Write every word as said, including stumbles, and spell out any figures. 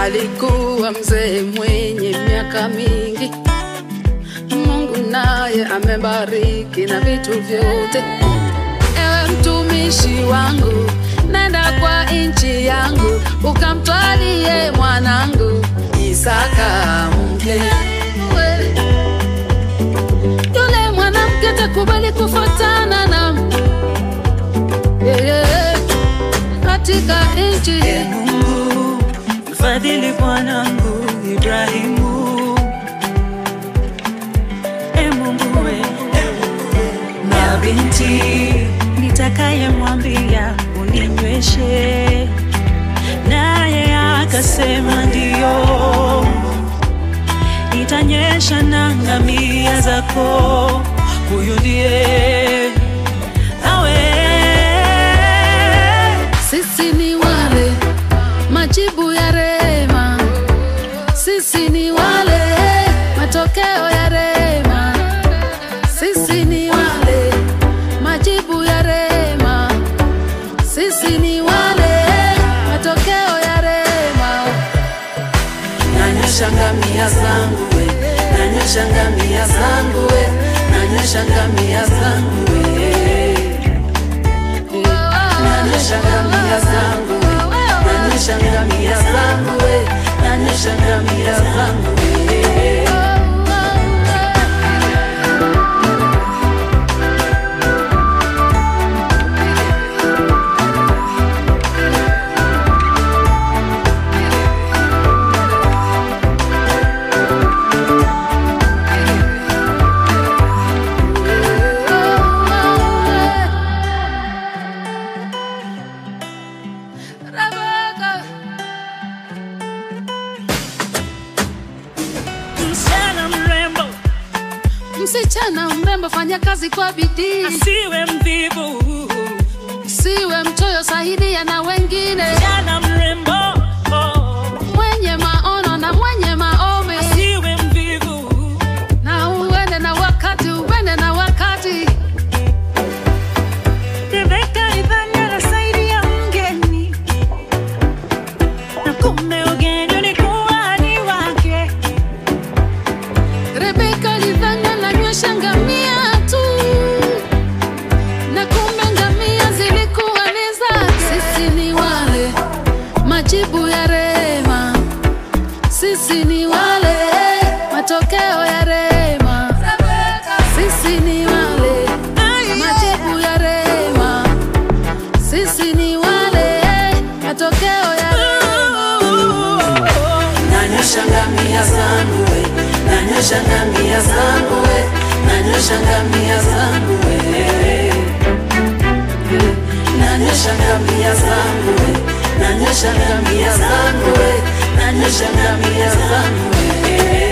alikuwa mzee mwenye miaka mingi. Mungu naye amebariki na vitu vyote. Ewe mtumishi wangu, nenda kwa nchi yangu, ukamtwalie mwanangu Isaka mke. Yule mwanamke takubali kufuatana na yeah, yeah, katika nchi. E Mungu, mfadhili bwanangu Ibrahimu. E Mungu we, na binti nitakaye mwambia uninyweshe, naye akasema ndio, nitanyesha na ngamia zako. Huyu ndiye awe. Sisi ni wale majibu ya rehema, sisi ni wale matokeo ya rehema, sisi ni wale majibu ya rehema, sisi ni wale matokeo ya rehema. Nanyosha ngamia zangu we, nanyosha ngamia zangu we, nanyosha ngamia zangu we, nanyosha ngamia zangu we, nanyosha ngamia zangu we, nanyosha ngamia zangu we. Msichana mrembo, fanya kazi kwa bidii, asiwe mvivu, siwe mchoyo, saidia na wengine. msichana mrembo, oh, mwenye maono na mwenye maombi, asiwe mvivu, na uende na wakati, uende na wakati. Rebeka alifanya na saidia mgeni, na kumbe ugeni ulikuwa ni wake. Rebeka alifanya na nywesha ngamia tu, na kumbe ngamia zilikuwa ni zake. Sisi ni wale majibu ya rehema, sisi ni wale matokeo ya rehema, sisi ni wale majibu ya rehema, sisi ni wale matokeo ya rehema. Nanyosha ngamia zangu we, nanyosha ngamia zangu we, nanyosha ngamia zangu we, nanyosha ngamia zangu we, nanyosha ngamia zangu we, nanyosha ngamia zangu we.